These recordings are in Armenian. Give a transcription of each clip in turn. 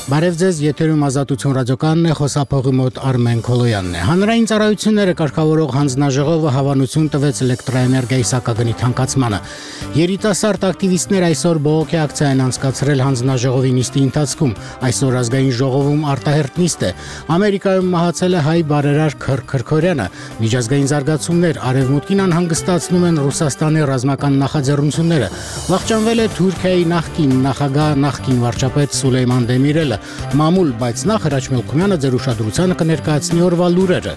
Բարև ձեզ, եթերում Ազատություն ռադիոկայանն է, խոսափողի մոտ Արմեն Քոլոյանն է։ Հանրային ծառայությունները կարգավորող հանձնաժողովը հավանություն տվեց էլեկտրոէներգիայի սակագնի թանկացմանը։ Երիտասարդ ակտիվիստներ այսօր բողոքի ակցիա են անցկացրել հանձնաժողովի նիստի ընթացքում։ Այսօր ազգային ժողովում արտահերթ նիստ է։ Ամերիկայում մահացել է հայ բարերար Քրք Քրքորյանը։ Միջազգային զարգացումներ արևմուտքին անհանգստացնում են Ռուսաստանի ռազմական նախաձեռնությունները։ Վախճանվել է Թուրքիայի նախկին նախագահ, նախկին վարչապետ Սուլեյման Դեմիրելը։ Մամուլ, բայց նախ Հրաչ Մելքումյանը ձեր ուշադրությանը կներկայացնի օրվա լուրերը։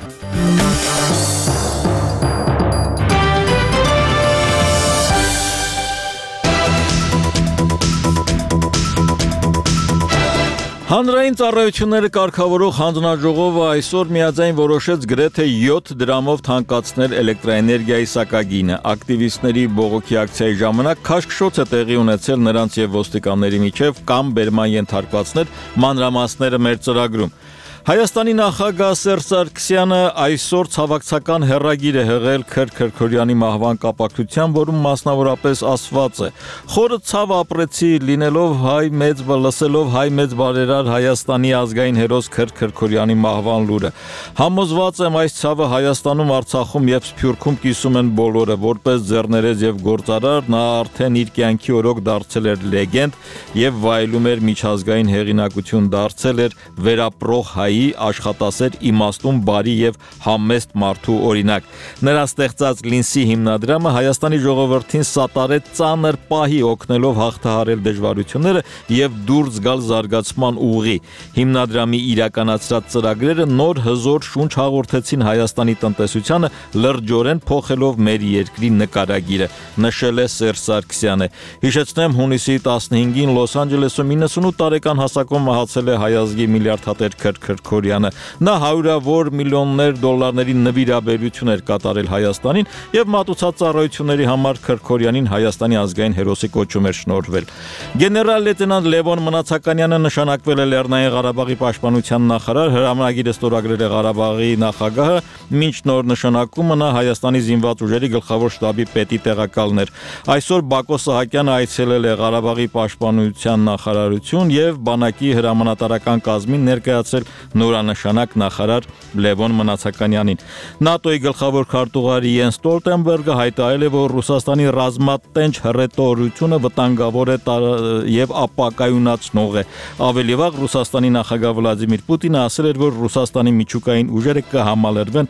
Հանրային ծառայությունները կարգավորող հանձնաժողովը այսօր միաձայն որոշեց գրեթե 7 դրամով թանկացնել էլեկտրոէներգիայի սակագինը։ Ակտիվիստների բողոքի ակցիայի ժամանակ քաշքշոց է տեղի ունեցել նրանց եւ ոստիկանների միջև կամ բերման ենթարկվածներ, մանրամասները մեր ծրագրում։ Հայաստանի նախագահ Սերժ Սարգսյանը այսօր ցավակցական հեռագիր է հղել Քրք Քրքորյանի մահվան կապակցությամբ, որում մասնավորապես ասված է. «Խորը ցավ ապրեցի լինելով հայ մեծ, լսելով հայ մեծ բարերար Հայաստանի ազգային հերոս Քրք Քրքորյանի մահվան լուրը։ Համոզված եմ այս ցավը Հայաստանում, Արցախում եւ Սփյուռքում կիսում են բոլորը, որպես ձեռներեց եւ գործարար նա արդեն իր կյանքի օրոք դարձել էր լեգենդ եւ վայելում էր միջազգային հեղինակություն, դարձել էր վերապրող հայ աշխատասեր, իմաստուն, բարի եւ համեստ մարդու օրինակ։ Նրա ստեղծած Լինսի հիմնադրամը Հայաստանի ժողովրդին սատարեց ծանր պահի, օգնելով հաղթահարել դժվարությունները եւ դուրս գալ զարգացման ուղի։ Հիմնադրամի իրականացրած ծրագրերը նոր հզոր շունչ հաղորդեցին Հայաստանի տնտեսությանը, լրջորեն փոխելով մեր երկրի նկարագիրը, նշել է Սերժ Սարգսյանը։ Հիշեցնեմ, հունիսի 15-ին Լոս Անջելեսում 98 տարեկան հասակում մահացել է հայ ազգի միլիարդատեր Քրք Քրքորյանը։ Նա հարյուրավոր միլիոններ դոլարների նվիրաբերություն էր կատարել Հայաստանին եւ մատուցած ծառայությունների համար Քրքորյանին Հայաստանի ազգային հերոսի կոչում էր շնորհվել։ Գեներալ լեյտենանտ Լևոն Մնացականյանը նշանակվել է Լեռնային Ղարաբաղի պաշտպանության նախարար, հրամանագիրը ստորագրել է Ղարաբաղի նախագահը, մինչ նոր նշանակումը նա Հայաստանի զինված ուժերի գլխավոր շտաբի պետի տեղակալն էր։ Այսօր Բակո Սահակյանը այցելել է Ղարաբաղի պաշտպանության նախարարություն եւ բանակի հրամանատարական կազմին ներկայացրել նորանշանակ նախարար Լևոն Մնացականյանին։ ՆԱՏՕ-ի գլխավոր քարտուղար Յենս Ստոլտենբերգը հայտարարել է, որ Ռուսաստանի ռազմատենչ հռետորությունը վտանգավոր է եւ ապակայունացնող է։ Ավելի վաղ Ռուսաստանի նախագահ Վլադիմիր Պուտինը ասել էր, որ Ռուսաստանի միջուկային ուժերը կհամալրվեն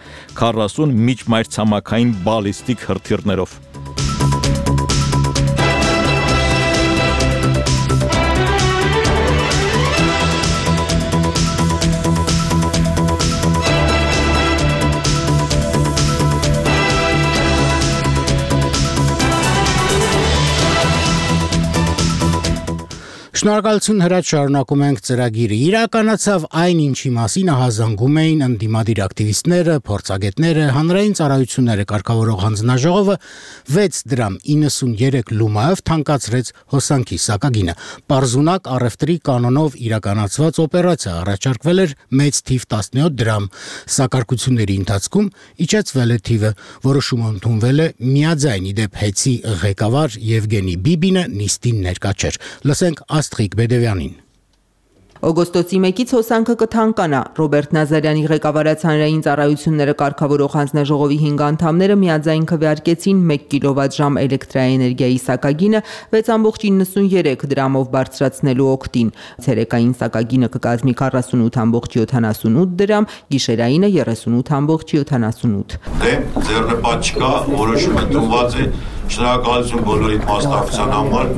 40 միջմայրցամաքային բալիստիկ հրթիռներով։ Շնորհակալություն Հրաչ, շարունակում ենք ծրագիրը։ Իրականացավ այն, ինչի մասին ահազանգում էին ընդդիմադիր ակտիվիստները, փորձագետները, հանրային ծառայությունները կարգավորող հանձնաժողովը 6 դրամ 93 լումայով թանկացրեց հոսանքի սակագինը։ Պարզունակ առևտրի կանոնով իրականացված օպերացիա առաջարկվել էր մեծ թիվ 17 դրամ։ Սակարկությունների ընթացքում իջեցվել է թիվը, որոշումը ընդունվել է միաձայն, իդեպ ՀԵՑ-ի ղեկավար Եվգենի Բիբինը նիստին ներկա չէր։ Լսենք Աստղիկ Բեդևյանին։ Օգոստոսի 1-ից հոսանքը կթանկանա։ Ռոբերտ Նազարյանի ղեկավարած հանրային ծառայությունները կարգավորող հանձնաժողովի 5 անդամները միաձայն քվեարկեցին 1 կիլովատժամ էլեկտրաէներգիայի սակագինը 6.93 դրամով բարձրացնելու օգտին։ Ցերեկային սակագինը կկազմի 48.78 դրամ, գիշերայինը 38.78։ Ձեռնպատ չկա, որոշումը ընդունված է։ Շնորհակալություն բոլորի մասնակցության համար,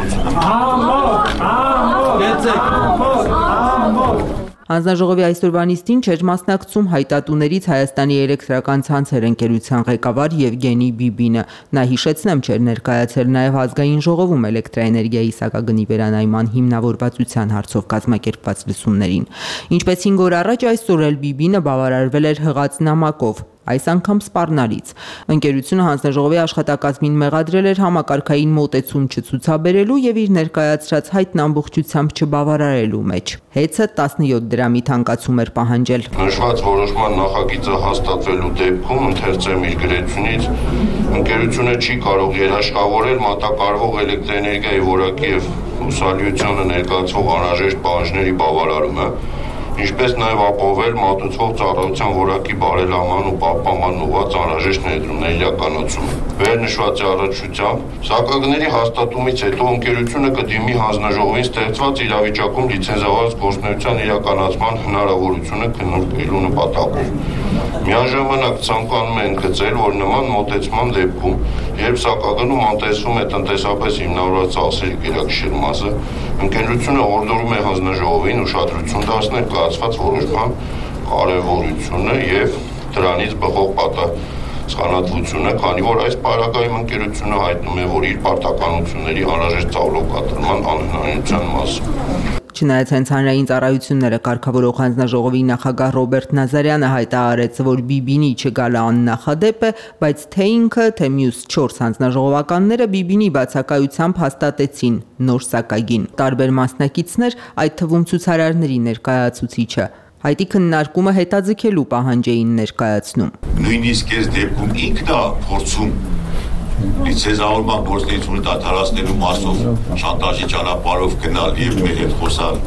հաջողություն։ Հանձնաժողովի այսօրվա նիստին չէր մասնակցում հայտատուներից Հայաստանի էլեկտրական ցանցեր ընկերության ղեկավար Եվգենի Բիբինը։ Նա հիշեցնեմ չէր ներկայացել նաև ազգային ժողովում էլեկտրաէներգիայի սակագնի վերանայման հիմնավորվածության հարցով կազմակերպված լսումներին։ Ինչպես 5 օր առաջ այսօր էլ Բիբինը բավարարվել էր հղած նամակով։ այս անգամ սպառնալից։ Ընկերությունը հանձնաժողովի աշխատակազմին մեղադրել էր համակարգային մոտեցում չցուցաբերելու եւ իր ներկայացրած հայտն ամբողջությամբ չբավարարելու մեջ։ Հեծը 17 դրամի թանկացում էր պահանջել։ Նշված որոշման նախագիծը հաստատվելու դեպքում ընթերցեմ իր գրեցունից ընկերությունը չի կարող երաշխավորել մատակարարվող էլեկտրաէներգիայի որակի եւ հուսալիությունը ներկայացվող անհրաժեշտ պահանջների բավարարումը, ինչպես նաև ապահովել մատուցվող ծառայության որակի բարելավման ու պահպանման ուղղված անհրաժեշտ ներդրումների իրականացումը։ Վերնշված առողջությամբ սակագների հաստատումից հետո ընկերությունը կդիմի հանձնաժողովին ստեղծված իրավիճակում լիցենզավորված գործունեության իրականացման հնարավորությունը քննարկելու նպատակով։ Միաժամանակ ցանկանում են գծել, որ նման մոտեցման դեպքում, երբ սակագնում անտեսվում է տնտեսապես հիմնավորված ծախսերի գերակշիռ մասը, ընկերությունը օրդորում է հանձնաժողովին ուշադրություն դարձնել կայացված որոշման կարևորությունը եւ դրանից բխող պատասխանատվությունը, քանի որ այս պարագայում ընկերությունը հայտնում է, որ իր պարտականությունների անհրաժեշտ ծավալով կատարման անհնարինության մասին։ Չնայած հենց հանրային ծառայությունները կարգավորող հանձնաժողովի նախագահ Ռոբերտ Նազարյանը հայտարարեց, որ Բիբինի չգալը աննախադեպ է, բայց թե ինքը, թե մյուս 4 հանձնաժողովականները Բիբինի բացակայությամբ հաստատեցին նոր սակագին։ Տարբեր մասնակիցներ, այդ թվում ցուցարարների ներկայացուցիչը, հայտի քննարկումը հետաձգելու պահանջ էին ներկայացնում։ Նույնիսկ այս դեպքում ինքն է փորձում լիցենզավորման գործունեությունը դադարեցնելու մասով շանտաժի ճանապարհով գնալ եւ մեր հետ խոսալ։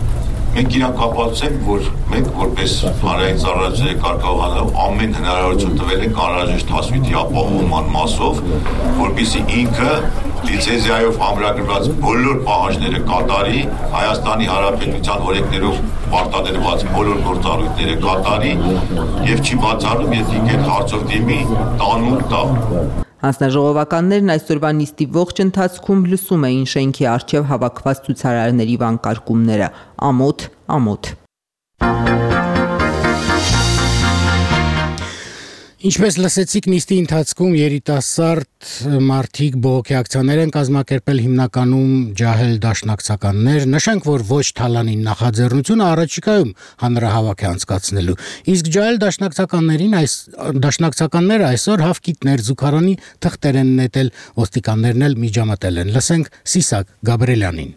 Մենք իրան կապացուցենք, որ մենք որպես հանրային ծառայությունների կարգավորող ամեն հնարավորություն տվել ենք անհրաժեշտ հասույթի ապահովման մասով, որպեսզի ինքը լիցենզիայով ամրագրված բոլոր պահանջները կատարի, Հայաստանի Հանրապետության օրենքներով պարտադրված բոլոր գործառույթները կատարի եւ չի բացառում, եթե ինքը հարցով դիմի տանուլ տա։ Հանձնաժողովականներն այսօրվա նիստի ողջ ընթացքում լսում էին շենքի առջև հավաքված ցուցարարների վանկարկումները՝ ամոթ։ Ինչպես լսեցիք, նիստի ընթացքում երիտասարդ մարդիկ բողոքի ակցիաներ են կազմակերպել հիմնականում ջահել դաշնակցականներ, նշենք, որ ոչ թալանին նախաձեռնությունը առաջիկայում հանրահավաք է անցկացնելու, իսկ ջահել դաշնակցականները այսօր հավկիտներ զուգարանի թղթեր են նետել, ոստիկաններն էլ միջամտել են, լսենք Սիսակ Գաբրելյանին։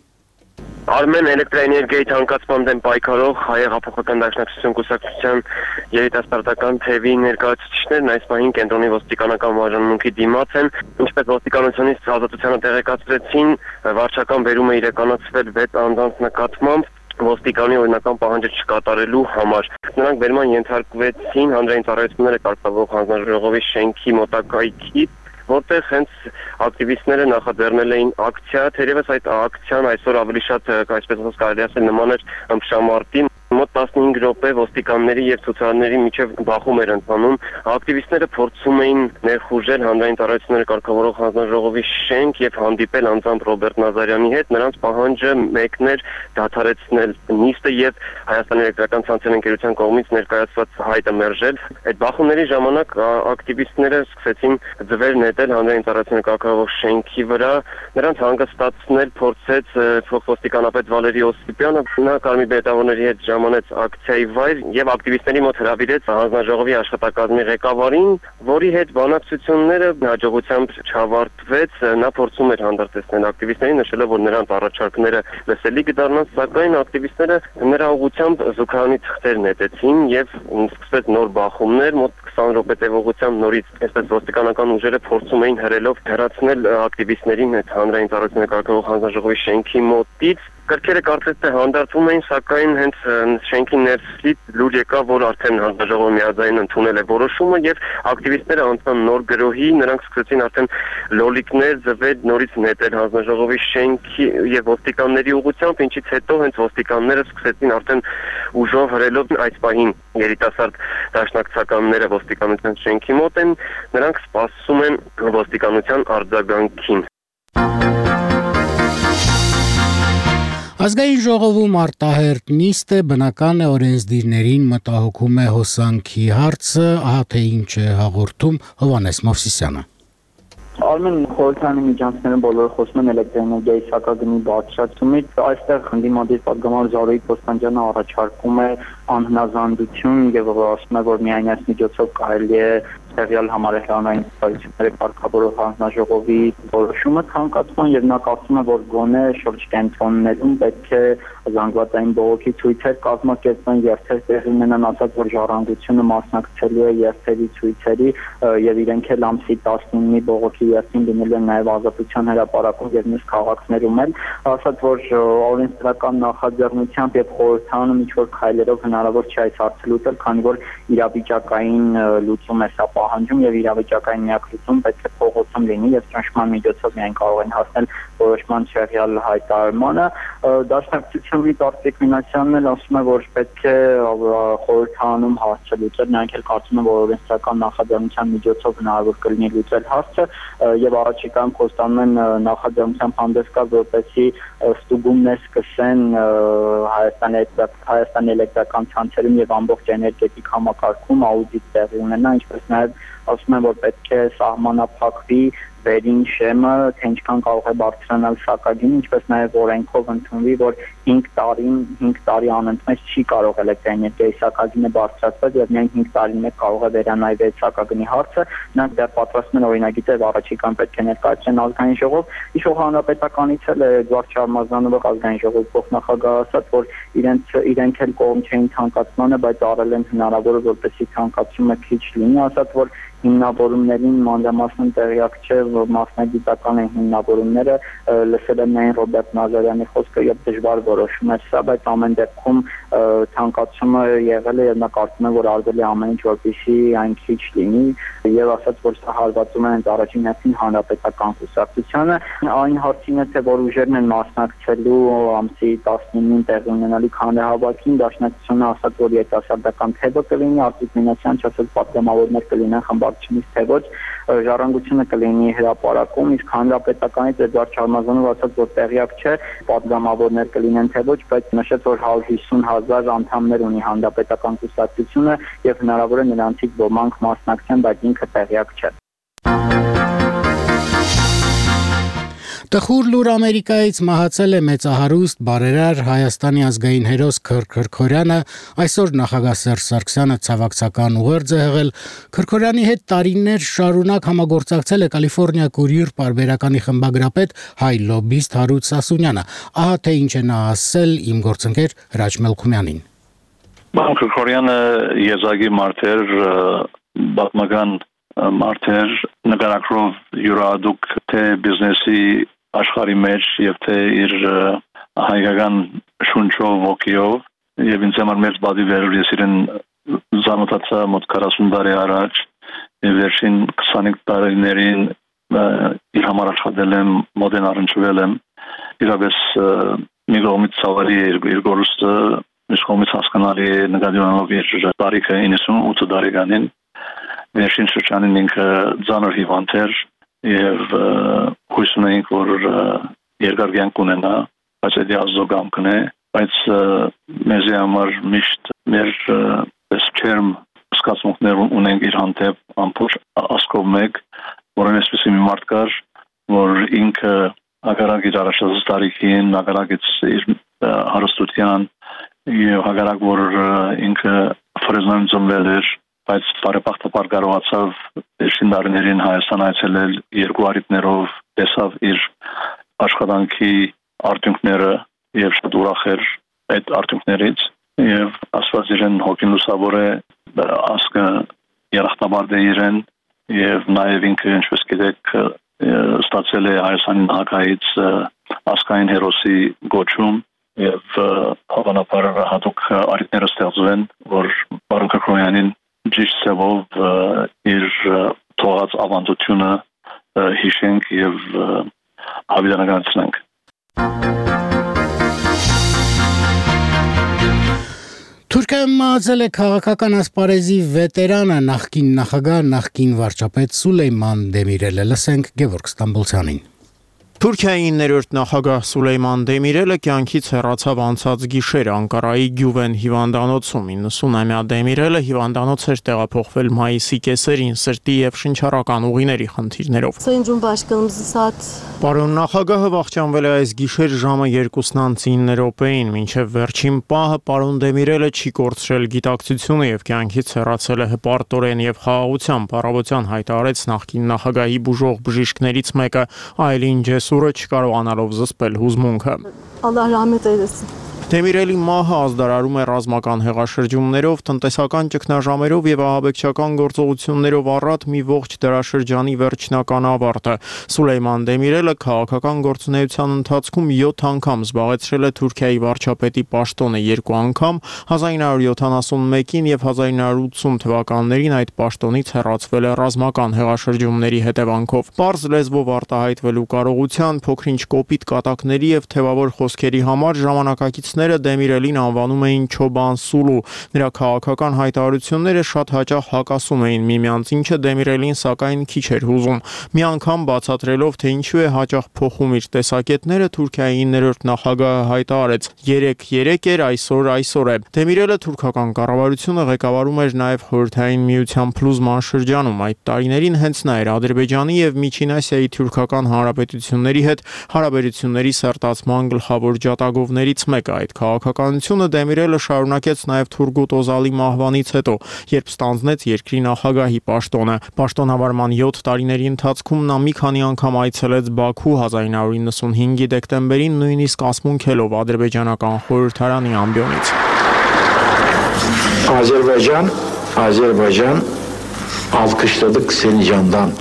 Արմեն էլեկտրաէներգիայի թանկացման դեմ պայքարող Հայ հեղափոխական դաշնակցություն կուսակցության երիտասարդական թևի ներկայացուցիչներն այս պահին կենտրոնի ոստիկանական բաժանմունքի դիմաց են, ինչպես ոստիկանությունից ազատությանը տեղեկացրեցին, վարչական բերում է իրականացվել 6 անձանց նկատմամբ ոստիկանի օրինական պահանջը չկատարելու համար։ Նրանք բերման ենթարկվեցին հանրային ծառայությունները կարգավորող հանձնաժողովի շենքի մոտակայքից, որտեղ հենց ակտիվիստները նախաձեռնել էին ակցիա, թերևս այդ ակցիան այսօր ավելի շատ, այսպես ասած, կարելի ասել նման էր ըմբշամարտի, մոտ 15 րոպե ոստիկանների եւ ցուցարարների միջև բախում էր ընթանում։ Ակտիվիստները փորձում էին ներխուժել հանրային ծառայությունները կարգավորող հանձնաժողովի շենք եւ հանդիպել անձամբ Ռոբերտ Նազարյանի հետ։ Նրանց պահանջը մեկն էր դադարեցնել նիստը եւ Հայաստանի էլեկտրական ցանցերի ընկերության կողմից ներկայացված հայտը մերժել։ Այդ բախումների ժամանակ ակտիվիստները սկսեցին ձվեր նետել հանրային ծառայությունների կարգավորող շենքի վրա։ Նրանց հանգստացնել փորձեց փոխոստիկանապետ Վալերի Օսիպյանը, նա Կարմիր բետավորների հետ ժամանեց ակցիայի վայր եւ ակտիվիստների մոտ հրավիրեց հանձնաժողովի աշխատակազմի ղեկավարին, որի հետ բանակցությունները հաջողությամբ չավարտվեց։ Նա փորձում էր հանդարտեցնել ակտիվիստներին, նշելով, որ նրանց առաջարկները լսելի կդառնան, սակայն ակտիվիստները նրա ուղղությամբ զուգարանի թղթեր նետեցին եւ սկսվեց նոր բախումներ, մոտ 20 րոպե տևողությամբ նորից այսպես ոստիկանական ուժերը փորձում էին հրելով հեռացնել ակտիվիստներին այդ հանրային ծառայությունների կարգավորող հանձնաժողովի շենքի մոտից։ Կրքերը կարծես թե հանդարտվում էին, սակայն հենց շենքի ներսից լուր եկավ, որ արդեն հանձնաժողովը միաձայն ընդունել է որոշումը եւ ակտիվիստները անցան նոր գրոհի, նրանք սկսեցին արդեն լոլիկներ ձվել, նորից նետել հանձնաժողովի շենքի եւ ոստիկանների ուղղությամբ, ինչից հետո հենց ոստիկանները սկսեցին արդեն ուժով հրելով այս պահին երիտասարդ դաշնակցականները ոստիկանության շենքի մոտ են, նրանք սպասում են ոստիկանության արձագանքին։ Ազգային ժողովում արտահերտ նիստ է, բնական է օրենսդիրներին մտահոգում է հոսանքի հարցը, ահա թե ինչ է հաղորդում Հովհաննես Մովսիսյանը։ Արմեն խորհրդանի միջանցքները բոլորը խոսում են էլեկտրոէներգիայի սակագնի բարձրացումից, այստեղ ընդդիմադիր պատգամավոր Զարուհի Կոստանդյանը առաջարկում է անհնազանդություն եւ ասում է, որ միայն այս միջոցով կարելի է տեղյալ համարեհրանային ծառայությունների կարգավորող հանձնաժողովի որոշումը ցանկացման եւ նա կարծում է, որ գոնե շուրջ կենտրոններում պետք է զանգվածային բողոքի ցույցեր կազմակերպեն, երթեր տեղի ունենան, ասած որ ժառանգությունը մասնակցելու է երթերի ցույցերի եւ իրենք էլ ամսի 19-ի բողոքի երթին դիմել են նաեւ Ազատության հրապարակում եւ մյուս քաղաքներում էլ, ասած որ օրենսդրական նախաձեռնությամբ եւ խորհրդանում ինչ որ քայլերով հնարավոր չէ այս հարցը լուծել, քանի որ իրավիճակային լուծում է սա պահանջում եւ իրավիճակային միակրություն պետք է փողոցում լինի եւ ճնշման միջոցով միայն կարող են հասնել որոշման չեղյալ հայտարարմանը։ Դաշնակցությունների Արտիկ Մինասյանն էլ ասում է, որ պետք է խորհրդանում հարցը լուծել, նրանք էլ կարծում են, որ օրենսդրական նախաձեռնության միջոցով հնարավոր կլինի լուծել հարցը եւ առաջիկայում խոստանում են նախաձեռնությամբ հանդես գալ, որպեսզի ստուգումներ սկսեն Հայաստանի էլեկտրական ցանցերում եւ ամբողջ էներգետիկ համակարգում աուդիտ տեղի ունենա, ինչպես նաեւ ասում են, որ պետք է սահմանափակվի վերին շեմը, թե ինչքան կարող է բարձրանալ սակագինը, ինչպես նաև օրենքով ընդունվի, որ 5 տարի անընդմեջ չի կարող էլեկտրոէներգիայի սակագինը բարձրացվել եւ միայն 5 տարին մեկ կարող է վերանայվել սակագնի հարցը։ Նրանք դեռ պատրաստում են օրինագիծ եւ առաջիկան պետք է ներկայացնեն ազգային ժողով։ Իշխող հանրապետականից էլ Էդվարդ Շարմազանովը ազգային ժողովի փոխնախագահ ասաց, որ իրենք էլ կողմ չէին ցանկացմանը, բայց արել են հնարավորը, որպեսզի ցանկացումը քիչ լինի, ասաց, որ հիմնավորումներին մանրամասն տեղյակ չէ, որ մասնագիտական են հիմնավորումները, լսել եմ միայն Ռոբերտ Նազարյանի խոսքը եւ դժվար որոշում է սա, բայց ամեն դեպքում ցանկացումը եղել է եւ նա կարծում է, որ արվել է ամեն ինչ, որպեսզի այն քիչ լինի եւ ասաց, որ սա հարվածում է հենց առաջին հերթին հանրապետական կուսակցությանը։ Այն հարցին է, թե որ ուժերն են մասնակցելու ամսի 19-ին տեղի ունենալիք հանրահավաքին, Դաշնակցությունը ասաց, որ երիտասարդական թևը կլինի, Արտիկ Մինասյանն ասաց, պատգամավորներ կլինեն խմբակցությունից թե ոչ, ժառանգությունը կլինի հրապարակում, իսկ հանրապետականից Էդվարդ Շարմազանովը ասաց, որ տեղյակ չէ, պատգամավորներ կլինեն թե ոչ, բայց նշեց, որ 150,000 անդամներ ունի հանրապետական կուսակցությունը եւ հնարավոր է նրանցից ոմանք մասնակցեն, բայց ինքը տեղյակ չէ։ Տխուր լուր Ամերիկայից մահացել է մեծահարուստ բարերար Հայաստանի ազգային հերոս Քրքորյանը, այսօր նախագահ Սերժ Սարգսյանը ցավակցական ուղերձ է հղել։ Քրքորյանի հետ տարիներ շարունակ համագործակցել է Կալիֆոռնիա Կուրիեր պարբերականի խմբագրապետ հայ լոբիստ Հարութ Սասունյանը։ Ահա թե ինչ է նա ասել իմ գործընկեր Հրաչ Մելքումյանին։ Քրքորյանը եզակի մարդ էր, պատմական մարդ էր, նկարագրով յուրահատուկ թե բիզնեսի աշխարհի մեջ եւ թե իր հայկական շունչով ոգիով եւ ինձ համար մեծ բադիվ էր, ես իրեն զանոթացա մոտ 40 տարի առաջ եւ վերջին 25 տարիներին իր համար աշխատել եմ, մոդեն առնչվել եմ, իրապես մի կողմից ցավալի է իր գործը, մյուս կողմից հասկանալի է նկատի ունենալով իր տարիքը 98 տարեկանին, վերջին շրջանին ինքը ծանր հիվանդ էր եւ հույս ունենք, որ երկար կյանք ունենա, բայց դա ազգական է, բայց մեզ համար միշտ մեր սփերմ սկացմունքներ ունենք իր հանդեպ ամբողջ ասկով մեկ, որն էսպիսի մի մարդ կար, որ ինքը հակառակ իր առաջացած տարիքին, հակառակ իր հարստության եւ հակառակ որ ինքը ֆրեզնան ծնվել էր, բայց բարեբախտաբար կարողացավ շինարներին Հայաստան այցելել երկու արիտներով, տեսավ իր աշխատանքի արդյունքները եւ շատ ուրախ էր այդ արդյունքներից եւ ասված իրեն հոգին լուսավոր է, ասկը երախտաբարդ է իրեն եւ նաեւ ինքը ինչպես գիտեք ստացել է Հայաստանի նախագահից ասկային հերոսի գոչում եւ հավանաբար հատուկ արիտները ստեղծվեն, որ պարոն Քրքորյանին ճիշտ ծավալով իր թողած ավանդությունը հիշենք եւ հավիտենականացնենք։ Թուրքիայում մահացել է քաղաքական ասպարեզի վետերանը, նախկին նախագահ, նախկին վարչապետ Սուլեյման Դեմիրելը։ Լսենք Գևորգ Ստամբոլցյանին։ Թուրքիայի 9-րդ նախագահ Սուլեյման Դեմիրելը կյանքից հեռացավ անցած գիշեր Անկարայի Գյուվեն հիվանդանոցում։ 90-ամյա Դեմիրելը հիվանդանոց էր տեղափոխվել մայիսի կեսերին սրտի եւ շնչառական ուղիների խնդիրներով։ Պարոն նախագահը վախճանվել է այս գիշեր ժամը 2:09 մինչև վերջին պահը պարոն Դեմիրելը չի կորցրել գիտակցությունը եւ կյանքից հեռացել է հպարտորեն եւ խաղաղությամբ, առավոտյան հայտարարեց նախկին նախագահի բուժող բժիշկներից մեկը Այլին Ջեսուրը չկարողանալով զսպել հուզմունքը։ Allah rahmet eylesin. Դեմիրելի մահը ազդարարում է ռազմական հեղաշրջումներով, տնտեսական ճգնաժամերով եւ ահաբեկչական գործողություններով առատ մի ողջ դարաշրջանի վերջնական ավարտը։ Սուլեյման Դեմիրելը քաղաքական գործունեության ընթացքում 7 անգամ զբաղեցրել է Թուրքիայի վարչապետի պաշտոնը, 2 անգամ 1971-ին եւ 1980 թվականներին այդ պաշտոնից հեռացվել է ռազմական հեղաշրջումների հետևանքով։ Պարզ լեզվով արտահայտվելու կարողության, փոքրինչ կոպիտ կատակների եւ թեւավոր խոսքերի համար ժամանակակից Դեմիրելին անվանում էին Չոբան Սուլու։ Նրա քաղաքական հայտարարությունները շատ հաճախ հակասում էին միմյանց, ինչը Դեմիրելին սակայն քիչ էր հուզում։ Մի անգամ բացատրելով, թե ինչու է հաճախ փոխում իր տեսակետները, Թուրքիայի 9-րդ նախագահը հայտարարեց. 3-3 էր, այսօր է։ Դեմիրելը թուրքական կառավարությունը ղեկավարում էր նաև Խորհրդային Միության փլուզման շրջանում։ Այդ տարիներին հենց նա էր Ադրբեջանի եւ Միջին Ասիայի թուրքական հանրապետությունների հետ հարաբերությունների սերտացման գլխավոր ջատագովներից մեկը։ Այդ քաղաքականությունը Դեմիրելը շարունակեց նաև Թուրգուտ Օզալի մահվանից հետո, երբ ստանձնեց երկրի նախագահի պաշտոնը։ Պաշտոնավարման 7 տարիների ընթացքում նա մի քանի անգամ այցելեց Բաքու 1995-ի դեկտեմբերին, նույնիսկ ասմունքելով ադրբեջանական խորհրդարանի ամբիոնից։ Azerbaycan, alkışladık seni candan.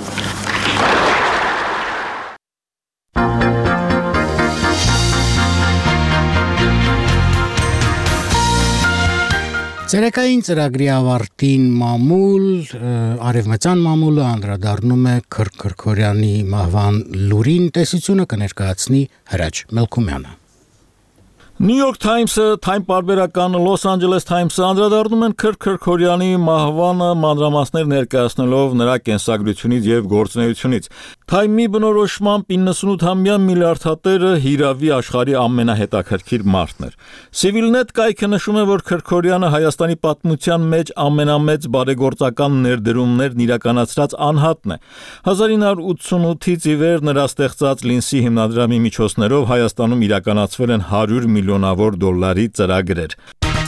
Ցերեկային ծրագրի ավարտին մամուլ, արևմտյան մամուլը անդրադառնում է Քրքորյանի մահվան լուրին, տեսությունը կներկայացնի Հրաչ Մելքումյանը։ New York Times-ը, Time պարբերականը, Los Angeles Times-ը անդրադառնում են Քրքորյանի մահվանը մանրամասներ ներկայացնելով նրա կենսագրությունից եւ գործունեությունից։ Time-ի բնորոշմամբ 98-ամյա միլիարդատերը հիրավի աշխարհի ամենահետաքրքիր մարդն էր։ Civilnet կայքը նշում է, որ Քրքորյանը Հայաստանի պատմության մեջ ամենամեծ բարեգործական ներդրումներն իրականացրած անհատն է։ 1988-ից ի վեր նրա ստեղծած Լինսի հիմնադրամի միջոցներով Հայաստանում իրականացվել են 100 միլիոնավոր դոլարի ծրագրեր։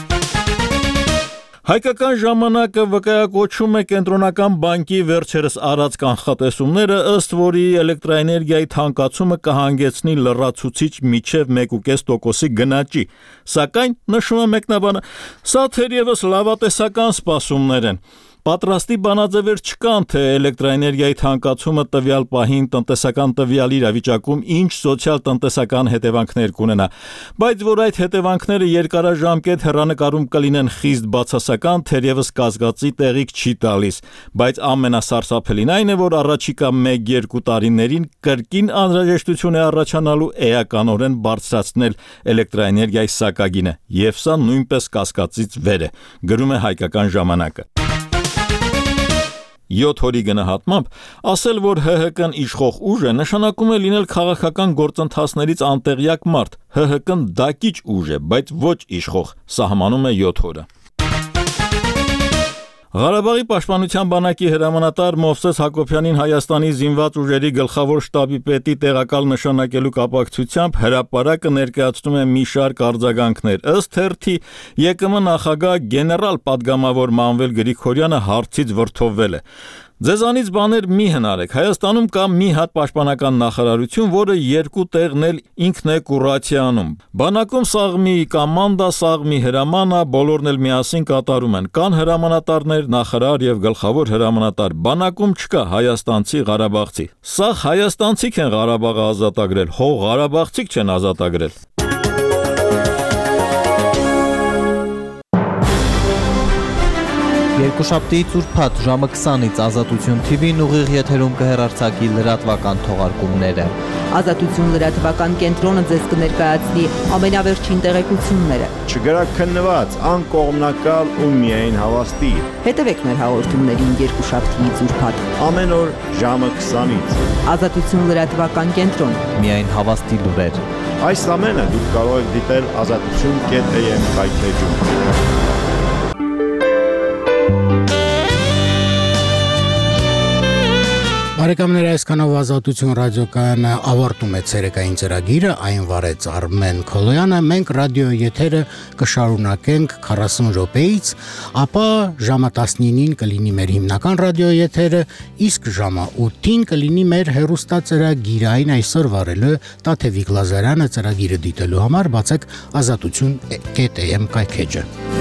Հայկական ժամանակը վկայակոչում է կենտրոնական բանկի վերջերս արած կանխատեսումները, ըստ որի էլեկտրաէներգիայի թանկացումը կհանգեցնի լրացուցիչ մինչև 1.5% գնաճի։ Սակայն, նշում է մեկնաբանը, սա թերևս լավատեսական սպասումներ են։ Պատրաստի բանաձևեր չկան, թե էլեկտրաէներգիայի թանկացումը տվյալ պահին տնտեսական տվյալ իրավիճակում ինչ սոցիալ-տնտեսական հետևանքներ կունենա, բայց որ այդ հետևանքները երկարաժամկետ հեռանկարում կլինեն խիստ բացասական, թերևս կասկածի տեղիք չի տալիս, բայց ամենասարսափելին այն է, որ առաջիկա 1-2 տարիներին կրկին անհրաժեշտություն է առաջանալու էականորեն բարձրացնել էլեկտրաէներգիայի սակագինը, եւ սա նույնպես կասկածից վեր է, գրում է Հայկական ժամանակը։ 7 օրի գնահատմամբ, ասել, որ ՀՀԿ-ն իշխող ուժ է, նշանակում է լինել քաղաքական գործընթացներից անտեղյակ մարդ։ ՀՀԿ-ն դակիչ ուժ է, բայց ոչ իշխող, սահմանում է 7 օրը։ Ղարաբաղի պաշտպանության բանակի հրամանատար Մովսես Հակոբյանին Հայաստանի զինված ուժերի գլխավոր շտաբի պետի տեղակալ նշանակելու կապակցությամբ հրապարակը ներկայացնում է մի շարք արձագանքներ։ Ըստ թերթի ԵԿՄ նախագահ գեներալ պատգամավոր Մանվել Գրիգորյանը հարցից վրդովվել է։ Ձեզանից բաներ մի հնարեք։ Հայաստանում կա մի հատ պաշտպանական նախարարություն, որը 2 տեղն էլ ինքն է կուրացիանում։ Բանակում սաղ մի կոմանդա, սաղ մի հրամանա, բոլորն էլ միասին կատարում են։ Կան հրամանատարներ, նախարար եւ գլխավոր հրամանատար։ Բանակում չկա հայաստանցի, ղարաբաղցի։ Սաղ հայաստանցիք են Ղարաբաղը ազատագրել, հո ղարաբաղցիք չեն ազատագրել։ Երկուշաբթիից ուրբաթ ժամը 20-ից Ազատություն TV-ն ուղիղ եթերում կհեռարձակի լրատվական թողարկումները։ Ազատություն լրատվական կենտրոնը ձեզ կներկայացնի ամենավերջին տեղեկությունները։ Չգրակ քննված, անկողմնակալ ու միայն հավաստի։ Հետևեք մեր հաղորդումներին երկուշաբթիից ուրբաթ։ Ամեն օր ժամը 20-ից։ Ազատություն լրատվական կենտրոն։ Միայն հավաստի լուրեր։ Այս ամենը դուք կարող եք դիտել azatutun.am կայքեջում։ Բարեկամներ, այսքանով Ազատություն ռադիոկայանը ավարտում է ցերեկային ծրագիրը, այն վարեց Արմեն Քոլոյանը, մենք ռադիո եթերը կշարունակենք 40 րոպեից, ապա ժամը 19-ին կլինի մեր հիմնական ռադիո եթերը, իսկ ժամը 8-ին կլինի մեր հեռուստածրագիրը, այն այսօր վարելու Տաթևիկ Լազարյանը ծրագիրը դիտելու համար բացեք azatutun.am կայքեջը։